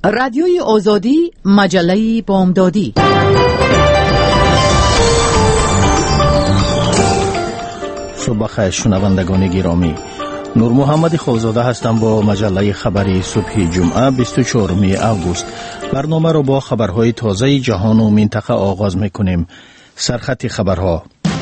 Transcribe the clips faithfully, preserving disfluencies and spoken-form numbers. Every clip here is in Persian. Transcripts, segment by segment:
رادیوی آزادی، مجله بامدادی. صبح بخیر شنوندگان گرامی، نور محمد خوزاده هستم با مجله خبری صبح جمعه بیست و چهارم اوگوست. برنامه را با خبرهای تازه جهان و منطقه آغاز میکنیم. سرخط خبرها: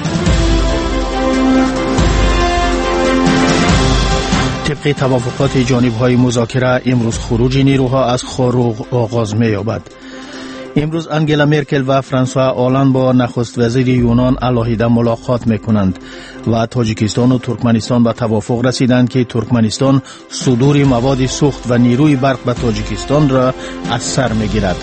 طبق توافقات جانب‌های مذاکره امروز خروج نیروها از خاروق آغاز می‌یابد. امروز انگلا مرکل و فرانسوا آلند با نخست وزیر یونان علیحده ملاقات می‌کنند و تاجیکستان و ترکمنستان به توافق رسیدند که ترکمنستان صدور مواد سوخت و نیروی برق به تاجیکستان را از سر می‌گیرد.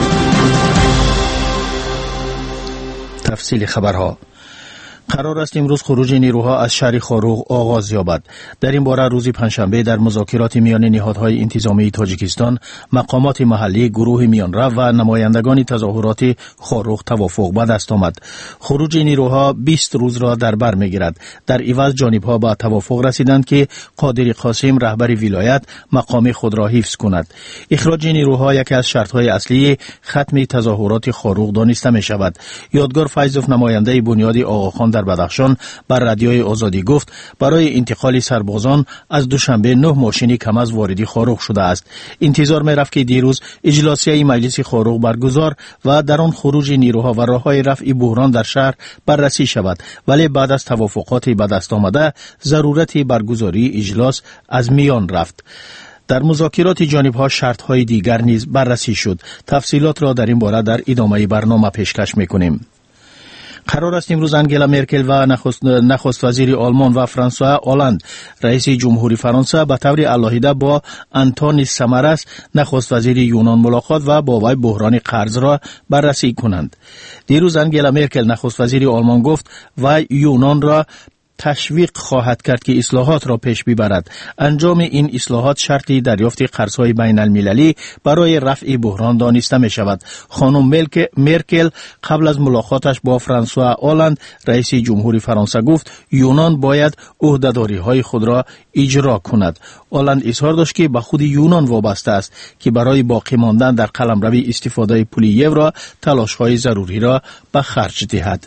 تفصیل خبرها: قرار است امروز خروج نیروها از شهر خاروق آغاز یابد. در این باره روز پنجشنبه در مذاکرات میان نهادهای انتظامی تاجیکستان، مقامات محلی، گروه میانرو و نمایندگان تظاهرات خاروق توافق به دست آمد. خروج نیروها بیست روز را در بر میگیرد. در عوض جانبها به توافق رسیدند که قادری قاسم رهبر ولایت مقام خود را حفظ کند. اخراج نیروها یکی از شرطهای اصلی ختم تظاهرات خاروق دانسته می شود. یادگار فیضوف نماینده بنیاد آقاخان در بدخشان بر رادیوی آزادی گفت برای انتقال سربازان از دوشنبه نه ماشین کم از واردی خاروق شده است. انتظار می رفت که دیروز اجلاسیه مجلس خاروق برگزار و در آن خروج نیروها و راههای رفع بحران در شهر بررسی شود، ولی بعد از توافقات به دست آمده ضرورت برگزاری اجلاس از میان رفت. در مذاکرات جانبها شرطهای دیگر نیز بررسی شد. تفصیلات را در این باره در ادامه برنامه پیشکش می‌کنیم. قرار است امروز انگلا مرکل و نخست, نخست وزیر آلمان و فرانسوا آلند رئیس جمهوری فرانسه به طور علیحده با آنتونی سامارس نخست وزیر یونان ملاقات و با وی بحران قرض را بررسی کنند. دیروز انگلا مرکل نخست وزیر آلمان گفت و یونان را تشویق خواهد کرد که اصلاحات را پیش ببرد. انجام این اصلاحات شرطی دریافت قرضهای بین المللی برای رفع بحران دانسته می شود. خانم مرکل قبل از ملاقاتش با فرانسوا آلند رئیس جمهوری فرانسه گفت یونان باید عهده‌داری های خود را اجرا کند. آلند اظهار داشت که به خود یونان وابسته است که برای باقی ماندن در قلمرو استفاده پول یورو تلاش های ضروری را به خرج دهد.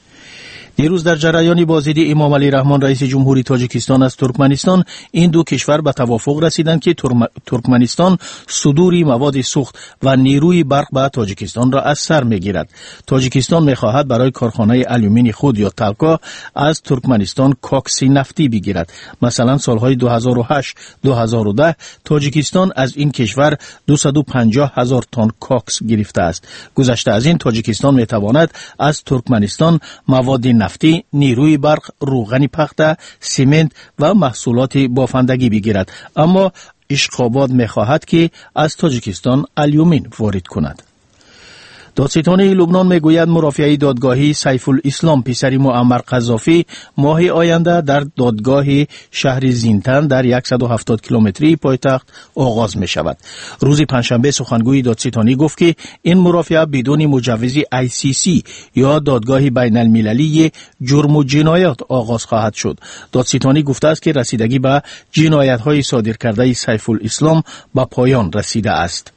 دیروز در جریان بازدید امام علی رحمان رئیس جمهوری تاجیکستان از ترکمنستان، این دو کشور به توافق رسیدند که ترکمنستان صدور مواد سوخت و نیروی برق به تاجیکستان را از سر میگیرد. تاجیکستان میخواهد برای کارخانه آلومینی خود یا تلکا از ترکمنستان کاکس نفتی بگیرد. مثلا سالهای دو هزار و هشت دو هزار و ده تاجیکستان از این کشور دویست و پنجاه هزار تن کاکس گرفته است. گذشته از این تاجیکستان میتواند از ترکمنستان مواد نفتی، نیروی برق، روغن پخته، سمنت و محصولات بافندگی بگیرد، اما اشقاباد می‌خواهد که از تاجیکستان آلومین وارد کند. دادستانی لبنان میگوید مرافعه دادگاهی سیف الاسلام پسر معمر قذافی ماه آینده در دادگاه شهر زینتن در صد و هفتاد کیلومتری پایتخت آغاز می شود. روز پنجشنبه سخنگوی دادستانی گفت که این مرافعه بدون مجوز آی سی سی یا دادگاه بین المللی جرم و جنایات آغاز خواهد شد. دادستانی گفته است که رسیدگی به جنایت های صادر کرده سیف الاسلام به پایان رسیده است.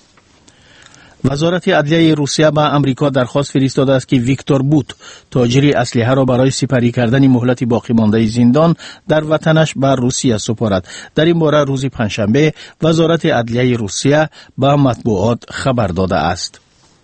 وزارت عدلیه روسیه به امریکا درخواست فرستاده است که ویکتور بوت تاجر اسلحه را برای سپری کردن مهلت باقی مانده زندان در وطنش به روسیه سپارد. در این باره روز پنجشنبه وزارت عدلیه روسیه به مطبوعات خبر داده است.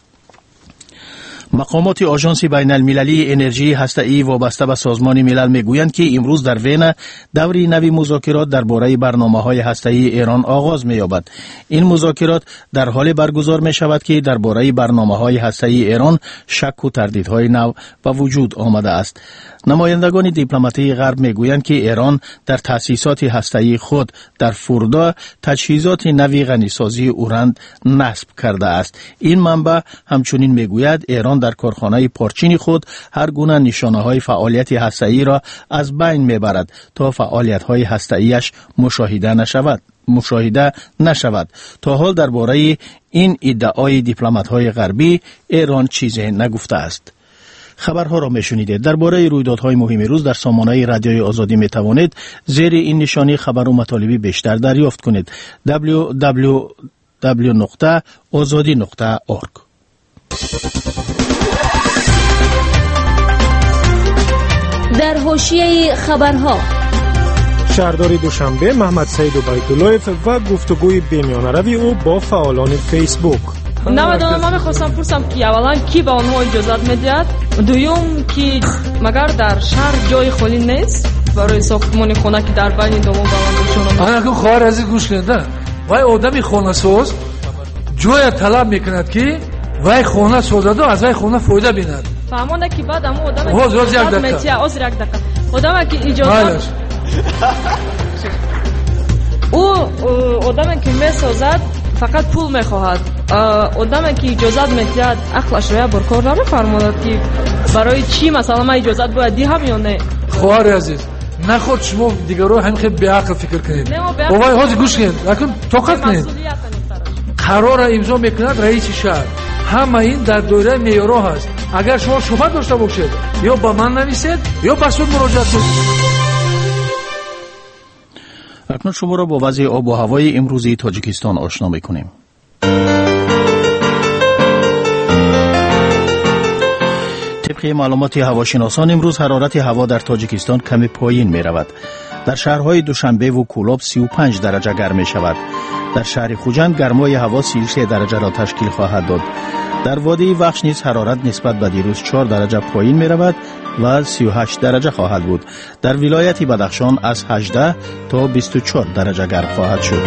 مقامات آژانس بین المللی انرژی هسته‌ای وابسته به سازمان ملل میگویند که امروز در وین دوری نوی مذاکرات درباره برنامه‌های هسته‌ای ایران آغاز می‌یابد. این مذاکرات در حال برگزار می‌شود که درباره برنامه‌های هسته‌ای ایران شک و تردیدهای نو به وجود آمده است. نمایندگان دیپلماتی غرب میگویند که ایران در تأسیسات هسته‌ای خود در فوردا تجهیزات نوی غنیسازی اورند نصب کرده است. این منبع همچنین میگوید ایران در کارخانه پارچین خود هر گونه نشانه‌های فعالیت هسته‌ای را از بین میبرد تا فعالیت‌های هسته‌ایش مشاهده نشود. مشاهده نشود. تا حال درباره این ادعای دیپلمات‌های غربی ایران چیزی نگفته است. خبرها را میشنیدید. درباره رویدادهای مهم روز در سامانه رادیوی آزادی می توانید زیر این نشانی خبر و مطالبی بیشتر دریافت کنید. دبلیو دبلیو دبلیو نقطه آزادی نقطه اورگ. در حاشیه خبرها شهردار دوشنبه محمد سعید عبیداللهیف و گفتگوی بی‌میانه‌روی او با فعالان فیسبوک. نمیدونم، من میخواستم پرسم که اولا کی به آنها اجازت میدهد، دوم که مگر در شهر جای خالی نیست برای ساختمان خانه که در بین دوم بلندشون آن اگه خواهر از گوش کنده وای آدمی خانه ساز جای طلب میکند که وای خانه سازده از وای خانه فایده بیند. فهمانده که بعد اما آدم باز یک دقیقه از یک دقیقه آدم که اجازت او آدم که میسازد فقط پول میخواهد، آدم که اجازت میدهد عقلش را برکار نمیفرماید که برای چی مثلا من اجازت باید دهم یا نه. خواهر عزیز نخود شما دیگه رو هم خیلی به عقل فکر کنید. وای حاضر گوش کنید لکن طاقت کنید. قرار امضا میکند رئیس شهر، همه این در دایره معیارها هست. اگر شما شبهه داشته باشید یا با من نویسید یا به سود مراجعه کنید. اکنون شما را با وضع آب و هوای امروزی تاجیکستان آشنا می‌کنیم. طبق معلومات هواشناسان امروز حرارت هوا در تاجیکستان کمی پایین می‌رود. در شهرهای دوشنبه و کولاب سی و پنج درجه گرم می‌شود. در شهر خوجند گرمای هوا سی و سه درجه را تشکیل خواهد داد. در وادی وخش نیز حرارت نسبت به دیروز چهار درجه پایین می‌رود و سی و هشت درجه خواهد بود. در ولایت بدخشان از هجده تا بیست و چهار درجه گرم خواهد شد.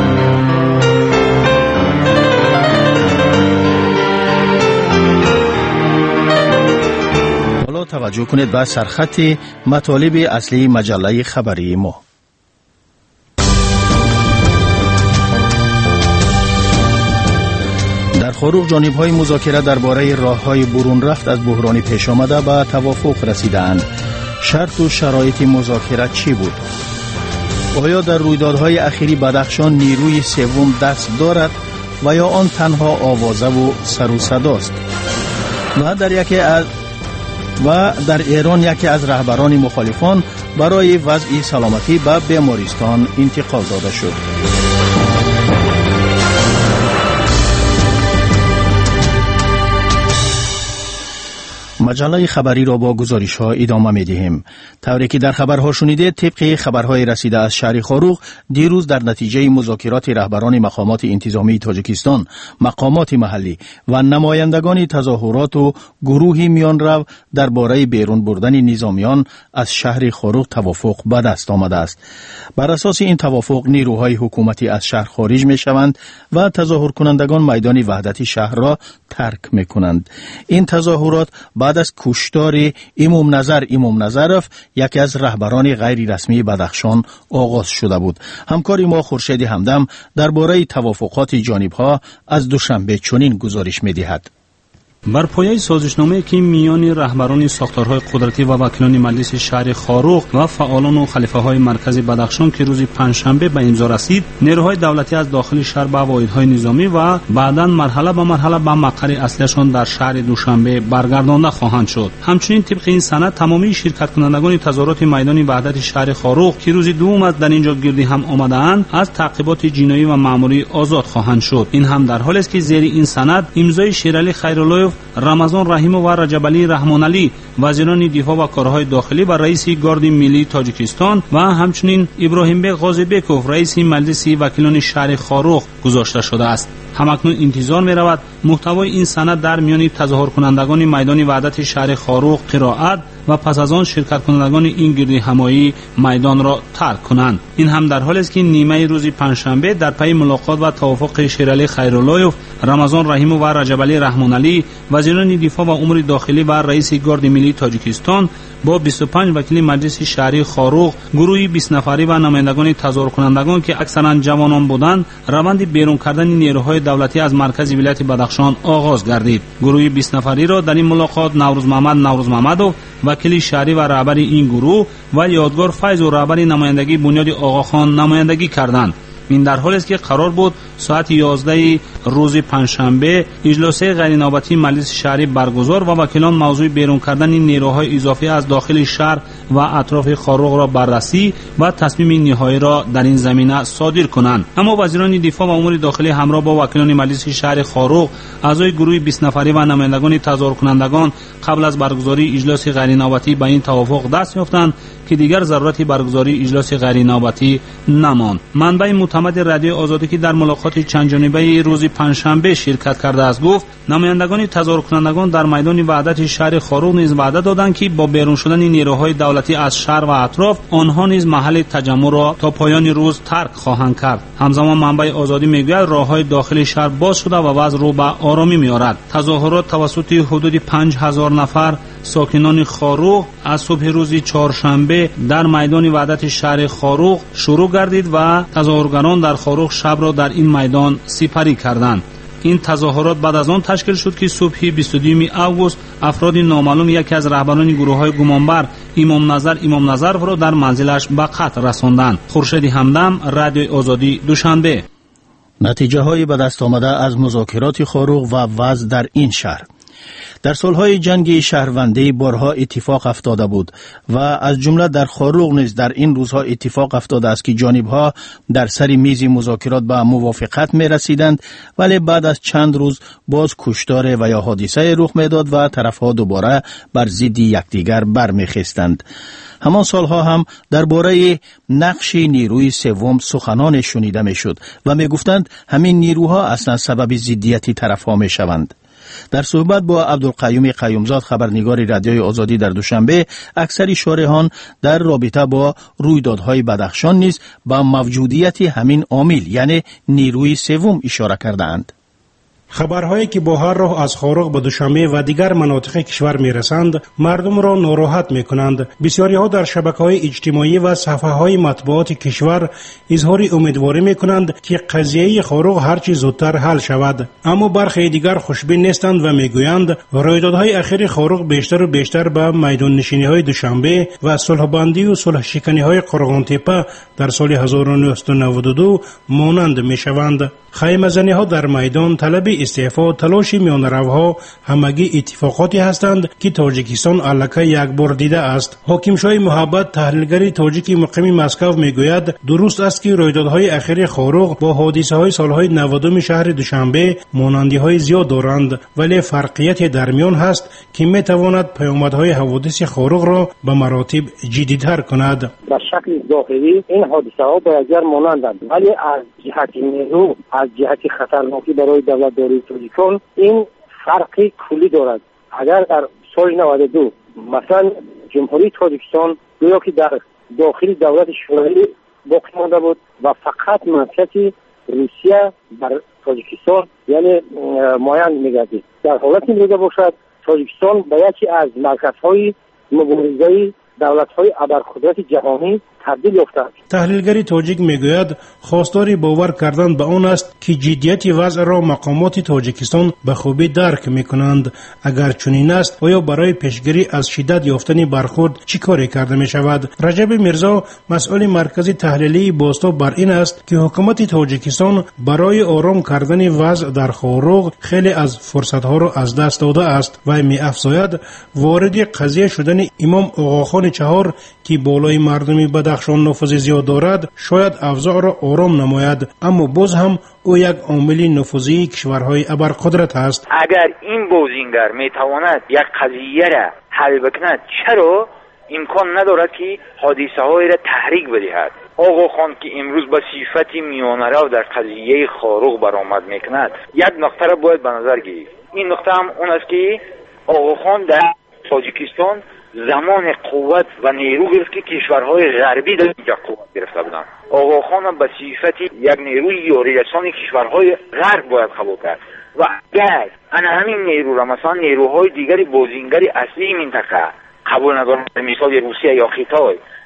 حالا توجه کنید به سرخط مطالب اصلی مجله خبری ما. در خاروق جانب‌های مذاکره درباره راه‌های برون رفت از بحرانی پیش آمده به توافق رسیدند. شرط و شرایط مذاکره چی بود؟ آیا در رویدادهای اخیری بدخشان نیروی سوم دست دارد و یا آن تنها آوازه و سر و صداست؟ و در یکی از و در ایران یکی از رهبران مخالفان برای وضع سلامتی به بیمارستان انتقال داده شد. مجله خبری را با گزارش ها ادامه می دهیم. طوری که در خبرها شنیده، طبق خبرهای رسیده از شهر خاروق دیروز در نتیجه مذاکرات رهبران مقامات انتظامی تاجیکستان، مقامات محلی و نمایندگان تظاهرات و گروه میانرو درباره بیرون بردن نظامیان از شهر خاروق توافق به دست آمده است. بر اساس این توافق نیروهای حکومتی از شهر خارج می شوند و تظاهر کنندگان میدان وحدت شهر را ترک می کنند. این تظاهرات بعد از کشتار امام نظر امام نظرف یکی از رهبران غیر رسمی بدخشان آغاز شده بود. همکار ما خورشید همدم درباره توافقات جانبها از دوشنبه چنین گزارش می‌دهد. بر پایه سازشنامه‌ای که میان رهبران ساختارهای قدرتی و وکیلان مجلس شهر خاروق و فعالان و خلیفه‌های مرکز بدخشان که روز پنجشنبه به امضا رسید، نیروهای دولتی از داخل شهر به واحدهای نظامی و بعداً مرحله به مرحله به مقر اصلیشان در شهر دوشنبه برگردانده خواهند شد. همچنین طبق این سند تمامی شرکت کنندگان تظاهرات میدان وحدت شهر خاروق که روز دوم از در اینجا گردی هم آمده‌اند از تعقیبات جنایی و مأموری آزاد خواهند شد. این هم در حالی است که زیر این سند امضای شیرعلی خیرالله، رمضان رحیم و رجب علی رحمان علی وزیران دفاع و کارهای داخلی و رئیس گارد ملی تاجیکستان و همچنین ابراهیم بیگ غازیبکوف رئیس مجلس وکیلان شهر خاروق گذاشته شده است. همکنون انتظار می رود محتوای این سند در میان تظاهر کنندگان میدان وحدت شهر خاروق قرائت و پس از آن شرکت کنندگان این گردی همایی میدان را ترک کنند. این هم در حالی است که نیمه روز پنجشنبه در پی ملاقات و توافق شیرعلی خیرالله، رمضان رحیم و رجب علی رحمان علی وزیران دفاع و امور داخلی و رئیس گارد ملی تاجیکستان با بیست و پنج وکیل مجلس شهری خاروق، گروهی بیست نفری و نمایندگان تظاهر کنندگان که اکثرا جوانان بودند، روند بیرون کردن نیروهای دولتی از مرکز ولایت بدخشان آغاز گردید. گروه بیست نفری را در این ملاقات نوروز محمد نوروز محمدov وکیل شهری و رهبر این گروه و یادگار فیض و رهبر نمایندگی بنیاد آقاخان نمایندگی کردند. این در حالی است که قرار بود ساعت یازده روز پنجشنبه اجلاس غیرنوبتی مجلس شهری برگزار و وکیلان موضوع بیرون کردن نیروهای اضافی از داخل شهر و اطراف خاروق را بررسی و تصمیم نهایی را در این زمینه صادر کنند. اما وزیران دفاع و امور داخلی همراه با وکیلان مجلس شهر خاروق، اعضای گروه بیست نفری و نمایندگان تظاهر کنندگان قبل از برگزاری اجلاس غیرنوبتی به این توافق دست یافتند که دیگر ضرورت برگزاری اجلاس غیرنوبتی نماند. منبع معتمد رادیو آزادی که در ملاقات چند جانبه روز پنجشنبه شرکت کرده است گفت نمایندگان تظاهر کنندگان در میدان وحدت شهر خاروق نیز وعده دادند که با بیرون شدن نیروهای دولتی از شهر و اطراف آنها نیز محل تجمع را تا پایان روز ترک خواهند کرد. همزمان منبع آزادی میگوید راههای داخل شهر باز شده و وضع رو به آرامی میآورد. تظاهرات توسط حدود پنج هزار نفر ساکنان خاروق از صبح روز چهارشنبه در میدان وحدت شهر خاروق شروع گردید و تظاهرگران در خاروق شب را در این میدان سپری کردند. این تظاهرات بعد از آن تشکیل شد که صبح بیست و دوم آگوست افراد نامعلوم یکی از رهبران گروه‌های گمانبر امام نظر امام نظر را در منزلش به قتل رساندند. خورشید همدم، رادیو آزادی، دوشنبه. نتیجه های به دست آمده از مذاکرات خاروق و وضع در این شهر. در سالهای جنگ شهروندی بارها اتفاق افتاده بود و از جمله در خاروق نیز در این روزها اتفاق افتاده است که جانبها در سر میز مذاکرات به موافقت می رسیدند، ولی بعد از چند روز باز کشتار و یا حادثه رخ می داد و طرفها دوباره بر ضد یکدیگر برمیخواستند. همان سالها هم درباره نقش نیروی سوم سخنان شنیده می شد و می گفتند همین نیروها اصلا سبب ضدیت طرفها می شوند. در صحبت با عبدالقیوم قیومزاد خبرنگار رادیوی آزادی در دوشنبه، اکثر شارحان در رابطه با رویدادهای بدخشان نیز با موجودیت همین عامل یعنی نیروی سوم اشاره کردند. خبرهایی که با هر راه از خاروق به دوشنبه و دیگر مناطق کشور میرسند مردم را ناراحت میکنند. بسیاری ها در شبکه‌های اجتماعی و صفحه‌های مطبوعات کشور اظهار امیدواری میکنند که قضیه خاروق هرچی زودتر حل شود، اما برخی دیگر خوشبین نیستند و میگویند رویدادهای اخیر خاروق بیشتر و بیشتر به میدان نشینی‌های دوشنبه و صلح‌بندی و صلح شکنی‌های قرغان‌تپه در سال هزار و نهصد و نود و دو مانند میشوند. خیمه‌زنی‌ها در میدان، طلب استعفا، تلاش میانروها همگی اتفاقاتی هستند که تاجیکستان الکه یک بار دیده است. حاکم شاه محبت، تحلیلگر تاجیک مقیم مسکو میگوید درست است که رویدادهای اخیر خاروق با حادثه‌های سالهای نود شهر دوشنبه مانندی‌های زیاد دارند، ولی فرقیت در میان هست که میتواند پیامدهای حوادث خاروق را به مراتب جدی‌تر کند. به شکل ظاهری این حادثه‌ها باید مانندند، ولی از جهت نیرو، از جهت خطرناکی برای دولت داری تاجیکستان این فرقی کلی دارد. اگر در سال نود و دو مثلا جمهوری تاجیکستان گویا که در داخل دولت شوروی باقی مانده بود و فقط مرکز روسیه بر تاجیکستان یعنی مایان میگردید، در حالتی بوده باشد تاجیکستان به یکی از مرکزهای مبارزه دولت‌های ابرقدرت جهانی تبدیل یافته است. تحلیلگر تاجیک میگوید خواستار باور کردن به آن است که جدیت وضع را مقامات تاجیکستان به خوبی درک میکنند. اگر چنین است آیا برای پیشگیری از شدت یافتن برخورد چی کاری کرده می شود؟ رجب میرزا، مسئول مرکز تحلیلی باستا، بر این است که حکومت تاجیکستان برای آرام کردن وضع در خاروق خیلی از فرصتها را از دست داده است و می افزاید وارد قضیه شدن امام آقاخان چهار که بالای مردمی بدخشان نفوذ زیاد دارد شاید اوضاع را آرام نماید، اما باز هم او یک عامل نفوذی کشورهای ابرقدرت است. اگر این بازینگر میتواند یک قضیه را حل بکند، چرا امکان ندارد که حادثه های را تحریک بدهد؟ آقا خان که امروز به صفت میانرو در قضیه خاروق برآمد میکند، یک نقطه را باید به نظر گرفت. این نقطه هم اون است که آقا خان در تاجیکستان زمان قوت و نیرو گرفت که کشورهای غربی در اینجا قوت گرفته بودند. آقا خان هم به صفت یک نیروی یاریرسان کشورهای غرب باید قبول کرد و اگر انا همین نیرو را مثلا نیروهای دیگری بازینگری اصلی منطقه قبول ندارند، مثال روسیه یا خیتای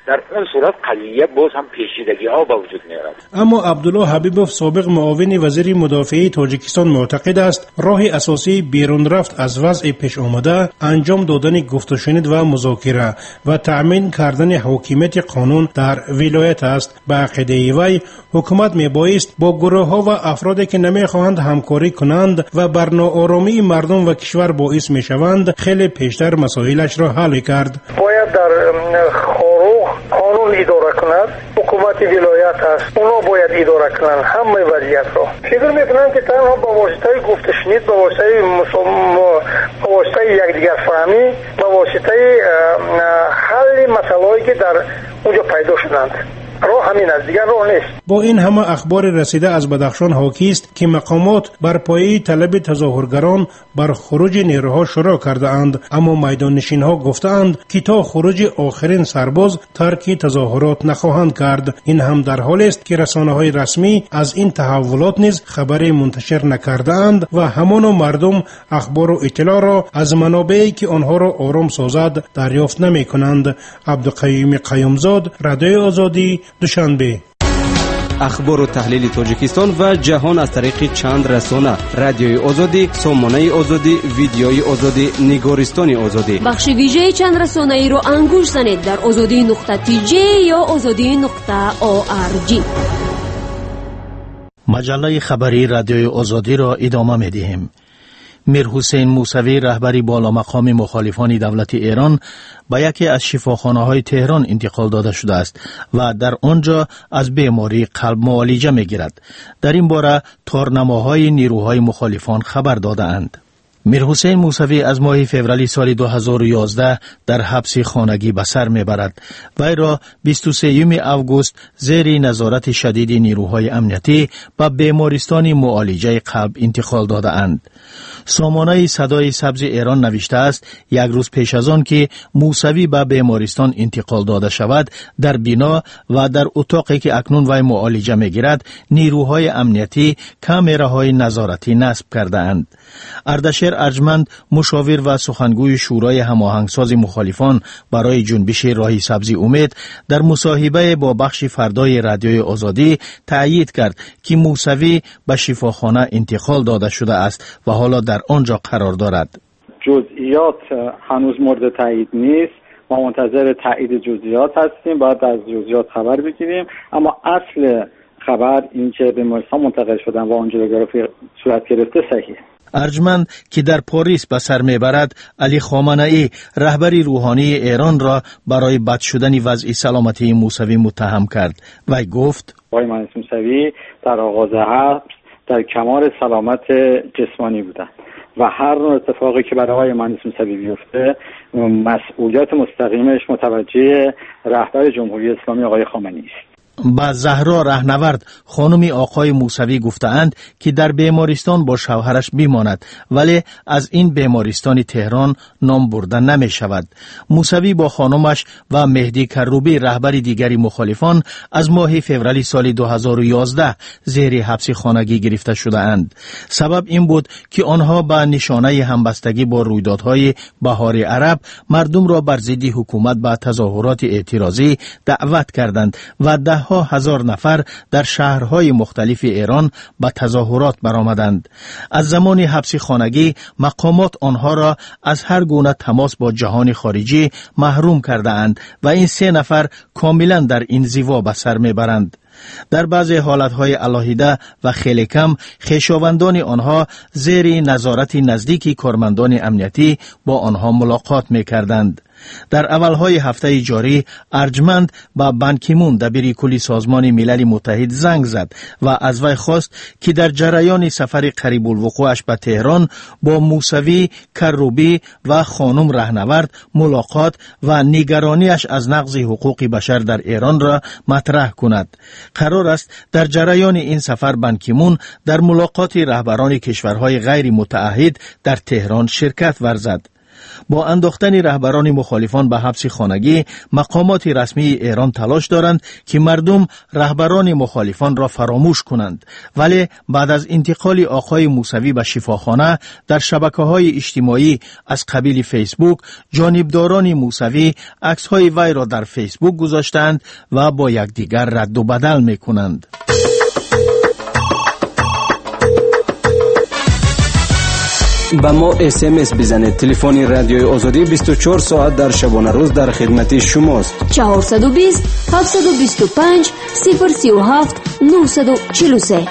در اون صورت قضیه باز هم پیچیدگی ها به وجود میارد. اما عبدالله حبیبوف سابق معاون وزیر مدافعه تاجیکستان معتقد است راه اساسی بیرون رفت از وضع پیش آمده انجام دادن گفت و شنید و مذاکره و تأمین کردن حاکمیت قانون در ولایت است. به عقیده وی حکومت میبایست با گروه ها و افرادی که نمیخواهند همکاری کنند و بر ناآرامی مردم و کشور باعث میشوند خیلی پیشتر مسائلش را حل کرد. باید در خاروق قانون اداره کند، حکومت ولایت است، اونا باید اداره کنند همه وضعیت را. فکر میکنم که تنها با واسطه گفت و شنید، با واسطه با واسطه یکدیگر فهمی، با واسطه حل مسائلی که در اونجا پیدا شدند راه همین است، دیگر راه نیست. با این همه اخبار رسیده از بدخشان حاکی است که مقامات بر پایه طلب تظاهرگران بر خروج نیروها شروع کرده اند، اما میدان نشین ها گفتند که تا خروج آخرین سرباز ترک تظاهرات نخواهند کرد. این هم در حالی است که رسانه های رسمی از این تحولات نیز خبری منتشر نکرده اند و همان مردم اخبار و اطلاع را از منابعی که آنها را آرام سازد دریافت نمی کنند. عبدالقیوم قیومزاد، رادیوی آزادی، دوشنبه. اخبار و تحلیل تاجیکستان و جهان از طریق چند رسانه: رادیوی آزادی، سامانه آزادی، ویدیوی آزادی، نگارستان آزادی. بخش ویژه چند رسانه ای رو انگوش زنید در آزادی نقطه تی جی یا آزادی نقطه او آر جی. مجله خبری رادیوی آزادی را ادامه می‌دهیم. میر حسین موسوی، رهبری بالا مقام مخالفان دولت ایران، به یکی از شفاخانه‌های تهران انتقال داده شده است و در آنجا از بیماری قلب معالجه می‌گیرد. در این باره تارنماهای نیروهای مخالفان خبر داده‌اند. میر حسین موسوی از ماه فوریه سال دو هزار و یازده در حبس خانگی به سر میبرد. وی را بیست و سوم اوگوست زیر نظارت شدید نیروهای امنیتی به بیمارستان معالجه قلب انتقال داده اند. سامانه صدای سبز ایران نوشته است یک روز پیش از آن که موسوی به بیمارستان انتقال داده شود، در بنا و در اتاقی که اکنون وی معالجه میگیرد نیروهای امنیتی کامراهای نظارتی نصب کرده اند. اردشیر ارجمند، مشاور و سخنگوی شورای هماهنگساز مخالفان برای جنبش راه سبز امید، در مصاحبه با بخش فردای رادیوی آزادی تأیید کرد که موسوی به شفاخانه انتقال داده شده است و حالا در آنجا قرار دارد. جزئیات هنوز مورد تایید نیست، ما منتظر تایید جزئیات هستیم، باید از جزئیات خبر بگیریم، اما اصل خبر این که بیمارستان منتقل شدن و آنژیوگرافی صورت گرفته صحیح. ارجمند که در پاریس به سر میبرد علی خامنه‌ای، رهبری روحانی ایران را برای بد شدن وضع سلامتی موسوی متهم کرد. وی گفت آقای مهندس موسوی در آغاز حبس در کمال سلامت جسمانی بودند و هر نوع اتفاقی که برای آقای مهندس موسوی بیفته مسئولیت مستقیمش متوجه رهبر جمهوری اسلامی آقای خامنه‌ای است. با زهرا رهنورد، خانم آقای موسوی گفتند که در بیمارستان با شوهرش بیماند، ولی از این بیمارستان تهران نام برده نمی شود. موسوی با خانمش و مهدی کروبی، رهبر دیگری مخالفان، از ماه فوریه سال دو هزار و یازده زیر حبس خانگی گرفته شده اند. سبب این بود که آنها به نشانه همبستگی با رویدادهای بهار عرب مردم را بر ضد حکومت به تظاهرات اعتراضی دعوت کردند و ده ها هزار نفر در شهرهای مختلف ایران به تظاهرات برآمدند. از زمان حبس خانگی مقامات آنها را از هر گونه تماس با جهان خارجی محروم کرده اند و این سه نفر کاملا در این زیوا به سر میبرند. در بعضی حالتهای علاهیده و خیلی کم خویشاوندان آنها زیر نظارت نزدیکی کارمندان امنیتی با آنها ملاقات میکردند. در اولهای هفته جاری ارجمند با بان کی مون، دبیر کلی سازمان ملل متحد، زنگ زد و از وی خواست که در جریان سفر قریب الوقوعش به تهران با موسوی، کروبی و خانم رهنورد ملاقات و نگرانیش از نقض حقوق بشر در ایران را مطرح کند. قرار است در جریان این سفر بان کی مون در ملاقات رهبران کشورهای غیر متعهد در تهران شرکت ورزد. با انداختن رهبران مخالفان به حبس خانگی، مقامات رسمی ایران تلاش دارند که مردم رهبران مخالفان را فراموش کنند، ولی بعد از انتقال آقای موسوی به شفاخانه در شبکه‌های اجتماعی از قبیل فیسبوک، جانبداران موسوی عکس‌های وی را در فیسبوک گذاشتند و با یکدیگر رد و بدل می‌کنند. با ما اس ام اس بزنید. تلفن رادیوی آزادی بیست و چهار ساعت در شبانه روز در خدمت شماست. چهارصد و بیست هفتصد و بیست و پنج صفر سی و هفت نهصد و چهل و سه.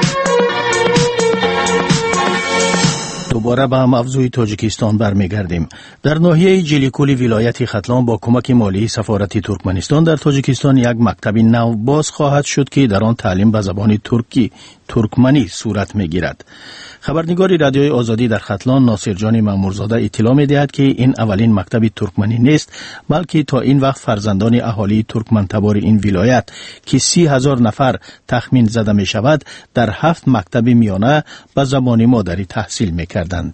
دوباره به موضوع تاجیکستان برمیگردیم. در ناحیه جلیکولی ولایت ختلان با کمک مالی سفارت ترکمنستان در تاجیکستان یک مکتب نو باز خواهد شد که در آن تعلیم به زبان ترکی ترکمنی صورت میگیرد. خبرنگار رادیوی آزادی در ختلان ناصر جان مامورزاده اطلاع می‌دهد که این اولین مکتب ترکمنی نیست، بلکه تا این وقت فرزندان اهالی ترکمن تبار این ولایت که سی هزار نفر تخمین زده می شود در هفت مکتب میانه به زبان مادری تحصیل می‌کردند.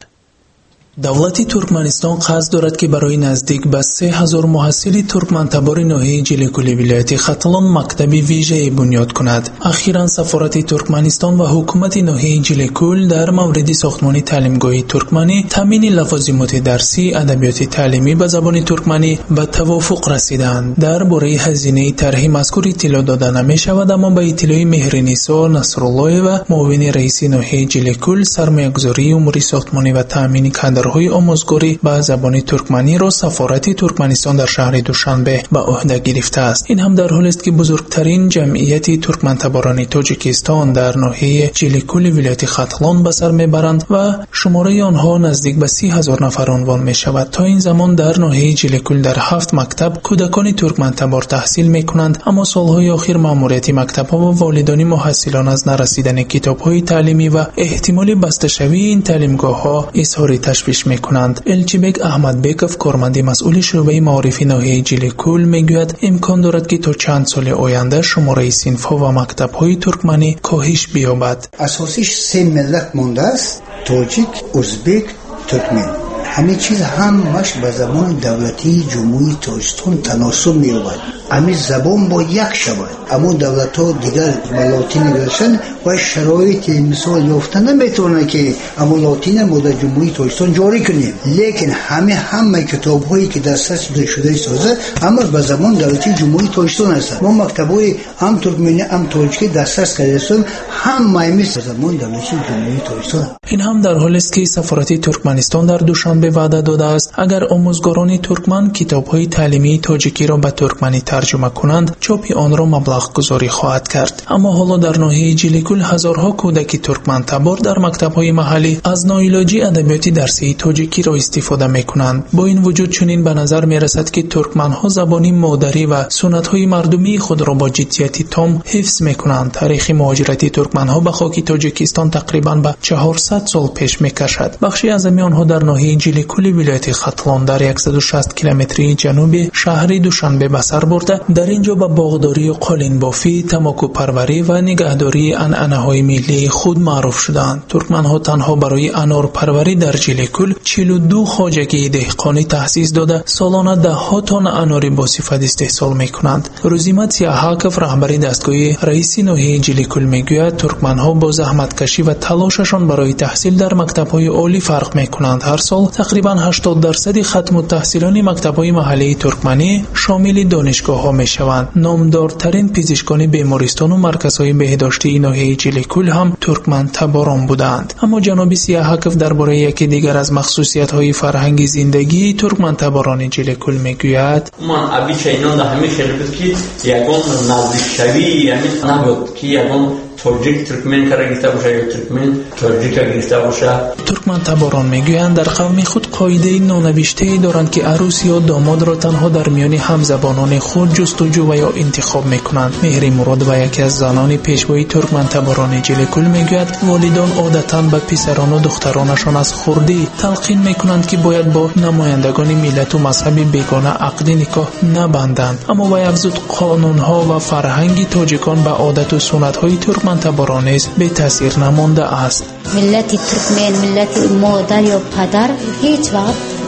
دولت ترکمنستان قصد دارد که برای نزدیک به سه هزار محصل ترکمن تبار ناحیه جلیکولی ولایت ختلان مکتب ویژه بنیاد کند. اخیراً سفارت ترکمنستان و حکومت ناحیه جلیکول در مورد ساختمان تعلیمگاه ترکمنی، تامین لوازمات درسی، ادبیات تعلیمی به زبان ترکمنی به توافق رسیدند. درباره هزینه طرح مذکور اطلاع داده نمی شود، اما به اطلاع مهرنیسا نصرالله و معاون رئیس ناحیه جلیکول سرمایه‌گذاری امور ساختمانی و تامین کادر های آموزگاری به زبان ترکمنی را سفارت ترکمنستان در شهر دوشنبه به عهده گرفته است. این هم در حالی است که بزرگترین جمعیت ترکمن تباران تاجیکستان در ناحیه جلیکولی ولایت ختلان به سر میبرند و شماره آنها نزدیک به سی هزار نفر عنوان می شود. تا این زمان در ناحیه جلیکول در هفت مکتب کودکان ترکمن تبار تحصیل می کنند، اما سالهای اخیر ماموریت مکتب ها و والدان محصلان از نرسیدن کتاب های تعلیمی و احتمال بسته شوی این تعلیمگاه ها اظهار تشویش میکنند. الچیبک احمد بیکوف، کارمند مسئول شعبه معارفی ناحیه جلیکول، میگوید امکان دارد که تا چند سال آینده شماره صنف‌ها و مکتب‌های ترکمنی کاهش بیابد. اساسیش سه ملت مونده است: تاجیک، ازبک، ترکمن. همه چیز همش به زبان دولتی جمهوری تاجیکستان تناسب می‌یابد. همه زبان با یک شود، اما دولت‌ها دیگر لاتین نوشتن و شرایط مثال یافتن نمیتونه که اما لاتین ما در جمهوری تاجیکستان جاری کنیم، لیکن همه همه کتاب‌هایی که دسترس شده سازه اما به زبان دولتی جمهوری تاجیکستان هست. ما مکتب‌های هم ترکمنی هم تاجیکی دسترس کردیم، همه مثل زبان دولتی جمهوری تاجیکستان. این هم در حالی است که سفارت ترکمنستان در دوشنبه وعده داده است اگر آموزگاران ترکمن کتاب‌های تعلیمی تاجیکی را به ترکمنی ترجمه کنند، چاپ آن را مبلغ گذاری خواهد کرد. اما حالا در ناحیه جلیکول هزارها کودک ترکمن تبار در مکتب‌های محلی از ناعلاجی ادبیات درسی تاجیکی را استفاده می‌کنند. با این وجود چنین به نظر می‌رسد که ترکمن‌ها زبان مادری و سنت‌های مردمی خود را با جدیت تام حفظ می‌کنند. تاریخ مهاجرت ترکمن‌ها به خاک تاجیکستان تقریباً به چهارصد سال پیش می‌کشد. بخشی از آنها در ناحیه جلیکول ولایت ختلان در صد و شصت کیلومتری جنوب شهر دوشنبه به سر برده. در اینجا با باغداری قالین بافی، تماکو پروری و نگهداری عنعنه‌های ملی خود معروف شدند. ترکمن‌ها تنها برای انار پروری در جلیکول چهل و دو خواجگی دهقانی تأسیس داده سالانه ده ها تن انار با صفت استحصال می‌کنند. روزیمت سیاحاکف، رهبر دستگاه رئیس ناحیه جلیکول، میگوید ترکمن‌ها با زحمتکشی و تلاششان برای تحصیل در مکتب‌های عالی فرق می‌کنند. هر سال تقریباً هشتاد درصد ختم التحصیلان مکتب‌های محلی ترکمنی شامل دانشگاه‌ها می‌شوند. نامدارترین پزشکان بیمارستان و مرکزهای بهداشتی ناحیه جلیکول هم ترکمن تباران بودند. اما جناب سیاحاکف درباره یکی دیگر از مخصوصیت‌های فرهنگی زندگی ترکمن تباران جلیکول میگوید: من ابیچه اینا ده همیشه بود که یکون نزدیک شوی یعنی نبود که یکون تاجیک ترکمن کار گرفته باشه یا ترکمن تاجیک گرفته باشه. ترکمن تباران میگویند در قوم خود قاعده نانوشته دارند که عروس یا داماد را تنها در میان همزبانان خود جستجو و یا انتخاب میکنند. مهری مراد و یکی از زنان پیشوای ترکمن تباران جلیکول میگوید والدان عادتاً به پسران و دخترانشان از خردی تلقین میکنند که باید با نمایندگان ملت و مذهب بیگانه عقد نکاح نبندند، اما وی افزود قانونها و فرهنگ تاجیکان به عادت و سنت‌های ترکمن تباران نیز به تاثیر نمانده است. ملت ترکمن، ملت مادر یا پدر هیچ وقت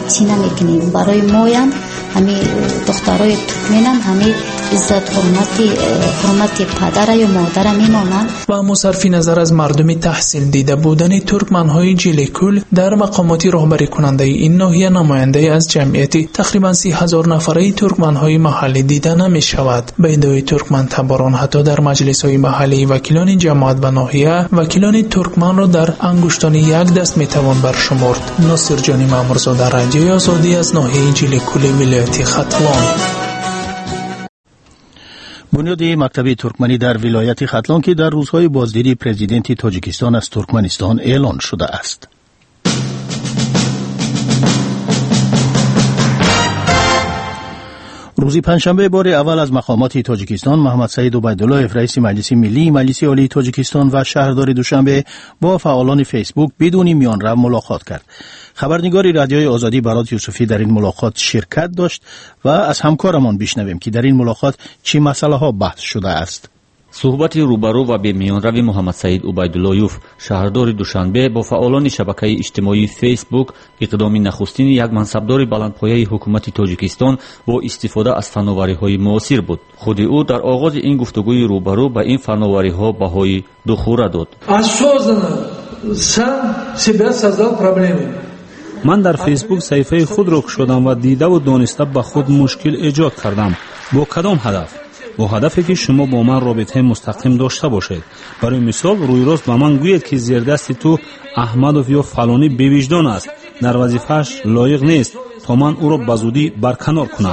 چی نمیکنیم. برای مایم همین دخترای ترکمنان همین عزت حرمت حرمت پدر یا مادر میمانند. و اما صرف نظر از مردم تحصیل دیده بودن ترکمن‌های جیلکول در مقامات راهبری کننده این ناحیه نماینده از جمعیت تقریبا سی هزار نفره ترکمن‌های محلی دیده نمی شود. به ادعای ترکمن تباران حتی در مجلس‌های محلی وکیلان جماعت و ناحیه وکیلان ترکمن را در انگشتان یک دست میتوان برشمرد. ناصر جانی مامورزاده، رادیوی آزادی از ناحیه جیلکول ولایت ختلان. بنیاد مکتب ترکمنی در ولایت ختلان که در روزهای بازدیدی پرزیدنت تاجیکستان از ترکمنستان اعلان شده است. روز پنجشنبه بار اول از مقامات تاجیکستان محمد سعید عبیداللهیف رئیس مجلس ملی مجلس عالی تاجیکستان و شهردار دوشنبه با فعالان فیسبوک بدون میانرو ملاقات کرد. خبرنگار رادیوی آزادی برات یوسفی در این ملاقات شرکت داشت و از همکارمان بشنویم که در این ملاقات چه مسئله ها بحث شده است. صحبت روبرو و به میانرو محمد سعید عبیداللهیف شهردار دوشنبه با فعالان شبکه اجتماعی فیسبوک اقدام نخستین یک منصبدار بلندپایه حکومت تاجیکستان با استفاده از فناوری‌های معاصر بود. خود او در آغاز این گفتگوی روبرو به این فناوری‌ها بهای دو خوره داد. من در فیسبوک صفحه خود را شدم و دیده و دانسته به خود مشکل ایجاد کردم. با کدام هدف؟ با هدفی که شما با من رابطه مستقیم داشته باشید. برای مثال روی راست به من گوید که زیر دست تو احمدوف یا فلانی بی‌وجدان است، در وظیفه‌اش لایق نیست تا من او را به زودی برکنار کنم.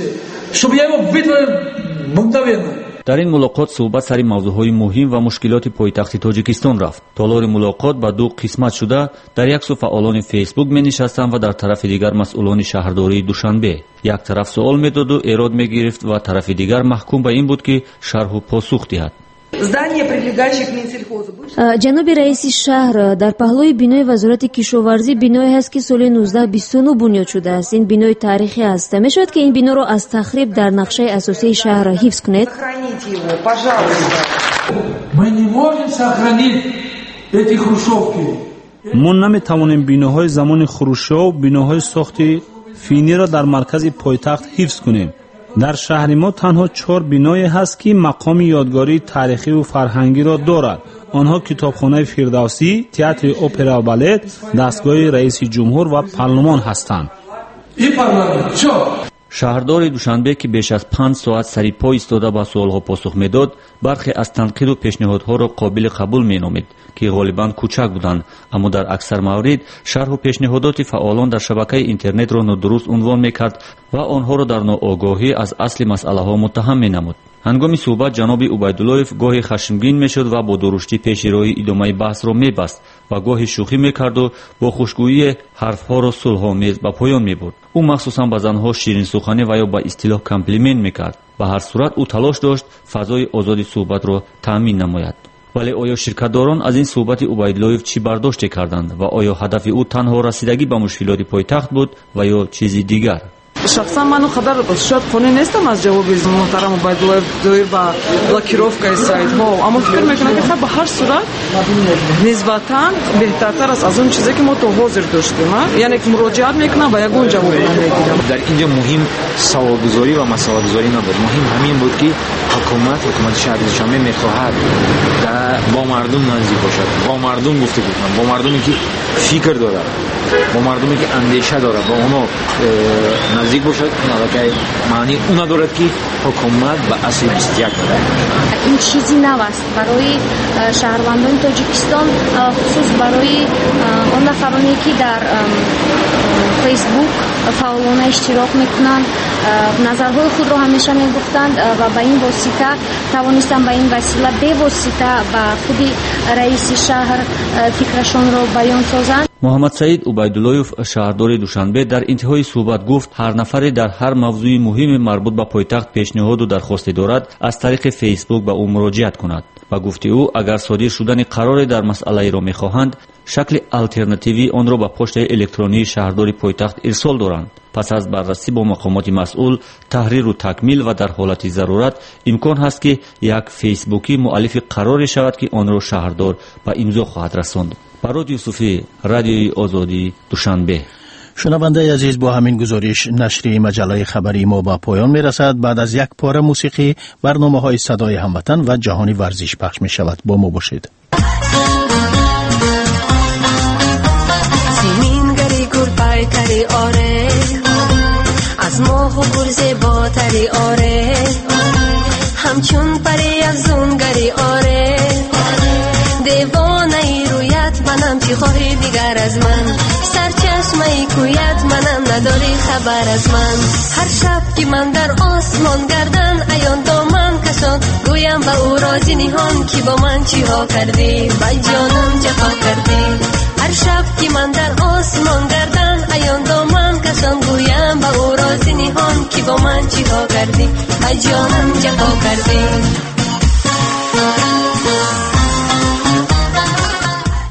در این ملاقات صحبت سر موضوعهای مهم و مشکلات پایتخت تاجیکستان رفت. تالار ملاقات به دو قسمت شده، در یک سو فعالان فیسبوک می نشستند و در طرف دیگر مسئولان شهرداری دوشنبه. یک طرف سوال میداد و ایراد می گرفت و طرف دیگر محکوم به این بود که شرح و پاسخ دهد. جناب رئیس شهر، در پهلوی بینای وزارت کشاورزی بینایی هست که سال نوزده بیست و نه بنیاد شده است. این بینای تاریخی است. میشود که این بنا را از تخریب در نقشه اساسی شهر حفظ کنید؟ ما نمیتوانیم بیناهای زمان خروشچوف، بیناهای ساخت فینی را در مرکز پایتخت حفظ کنیم. در شهر ما تنها چهار بینایی هست که مقام یادگاری تاریخی و فرهنگی را دارد. آنها کتابخانه فردوسی، تئاتر اپرا و بالت، دستگاه رئیس جمهور و پارلمان هستند. این پارلمان چه؟ شهردار دوشنبه که بیش از پنج ساعت سری پا ایستاده با سوالها پاسخ میداد، برخی از تنقید و پیشنهادها را قابل قبول مینامید که غالباً کوچک بودند، اما در اکثر موارد شرح و پیشنهادات فعالان در شبکه اینترنت را نادرست عنوان میکرد و آنها را در ناآگاهی از اصل مسئله ها متهم مینمود. هنگام صحبت جناب عبیداللهیف گاهی خشمگین میشد و با درشتی پیش روی ادامه بحث را میبست و گاهی شوخی میکرد و با خوشگویی حرفها را صلح‌آمیز به پایان میبرد. او مخصوصا به زنها شیرین سخنی و یا به اصطلاح کامپلیمنت میکرد. به هر صورت او تلاش داشت فضای آزادی صحبت را تامین نماید. ولی آیا شرکتداران از این صحبت عبیداللهیف چی برداشت کردند و آیا هدف او تنها رسیدگی به مشکلات پایتخت بود و یا چیزی دیگر؟ شخصا منو خبر شاید خونه نیستم از جواب محترم عبیداللهیف دایر با بلاکировкой сайт ها، اما فکر میکنم که به هر صورت نسبتا بهترتر است از اون چیزی که ما تو حاضر داشتیم. یعنی که مراجعت میکنم و یگون جواب نمیگیرم. در اینجا مهم سوالگذاری و مسئله‌گذاری نبود، مهم همین بود که حکومت حکومت شهر دوشنبه میخواهد با مردم نزدیک باشد، با مردم گفتگو کند، با مردمی که فکر دارد، با مردمی که اندیشه دارد، با اونا نزدیک باشد. این علاقه معنی اون ندارد که حکومت به اصل بیست و یک دارد. این چیزی نوست برای شهروندان تاجیکستان، خصوص برای اون نفرانی که در فیسبوک فعالانه اشتراک میکنند، نظرهای خود را همیشه میگفتند و به این واسطه توانستند به این وسیله به واسطه به خود رئیس شهر فکرشان را بیان سازند. محمد سعید عبیداللهیف شهردار دوشنبه در انتهای صحبت گفت هر نفر در هر موضوع مهم مربوط به پایتخت پیشنهاد و درخواست دارد از طریق فیسبوک به او مراجعت کند و گفت او اگر صادر شدن قرار در مسئله را میخواهند شکل آلترناتیوی آن را به پست الکترونی شهردار پایتخت ارسال دارند. پس از بررسی با مقامات مسئول، تحریر و تکمیل و در حالت ضرورت امکان هست که یک فیسبوکی مؤلف قرار شود که آن را شهردار به امضا خواهد رساند. برات یوسفی، رادیوی آزادی، دوشنبه. شنونده عزیز، با همین گزارش نشریه مجله خبری ما به پایان می رسد. بعد از یک پاره موسیقی برنامه های صدای هموطن و جهانی ورزش پخش می شود. با ما باشید. زمین گری گل پای کری آره، از ماه و گل زیباتری آره، همچون پری افزون گری آره، دیوانه رویت منم، چی خواهی دیگر از من، سرچشمه کویت منم، نداری خبر از من. هر شب که من در آسمان گردن ایان دامن کشان، گویم به او رازی نهان که با من چی ها کردی، با جانم جفا کردی. هر شب که من در آسمان گردن ایان دامن کشان، گویم به او رازی نهان که با من چی ها کردی، با جانم جفا کردی.